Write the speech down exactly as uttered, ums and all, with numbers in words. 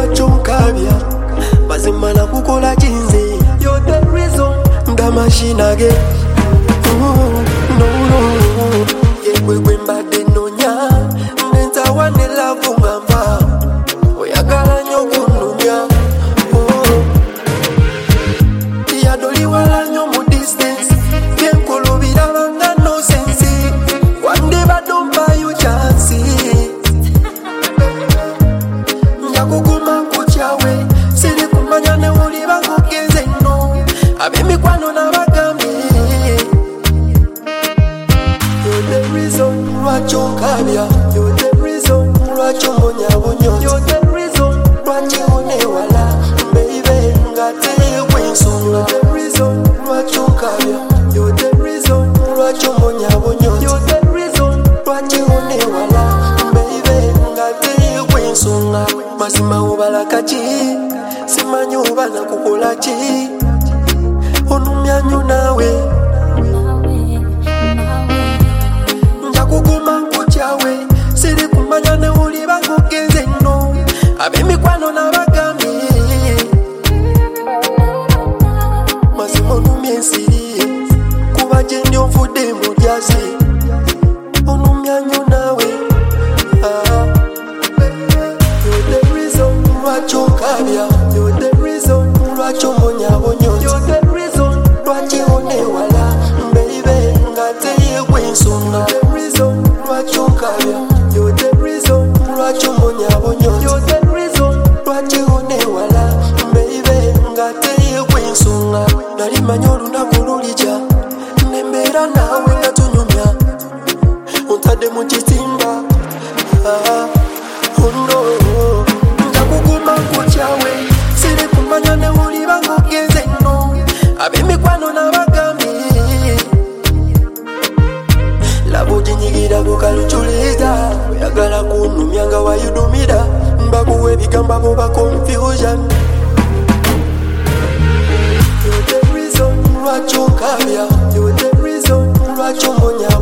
Wachunkabia Mazimana kukola jinzi You're the reason Nga machine again No, no Yewe wemba denonya Nenta wane lavu ngamba Oyagala nyoku numya Yadoli wala nyomu distance Kenkolo bidabanga no sense One day but don't buy you chance Nyakuguma kuchawe Sili kumanya ne uli bangu keze no Abimi kwano na bagami You're the reason Wachunkabia You're the reason Wachumonya bonyo You're the reason Wachihone wala Baby ngate wenso You're the reason Wachunkabia You're the reason Wachumonya bonyo You're the reason Wachihone wala Baby ngate wenso Masima ubala kachi Simanyu ubala kukola chi Onumyanyu nawe Nyakuguma kuchawe Siri kumanya ne uli bangu keze no Abimi kwano na bagami Masima onumye nsiri Kuba jendi onfude mudyasi Onumyanyu nawe Ah You're the reason Wachunkabia You're the reason Wachumonya bonyo You're the reason Wachihone wala Baby ngate wenso You're the reason Wachunkabia You're the reason Wachumonya bonyo You're the reason Wachihone wala Baby ngate wenso Nali manyolu na kululija Nembera nawe ngatunyumya Untade muchitimba Ah Oh no Nyakuguma kuchawe Siri kumanya ne uli bangu keze no Abimi kwano na bagami Labo jinyigira kukaluchulita Oyagala kunumyanga wayudumida Mbabuwe bigamba boba confusion You're the reason Wachunkabia You're the reason Wachumonya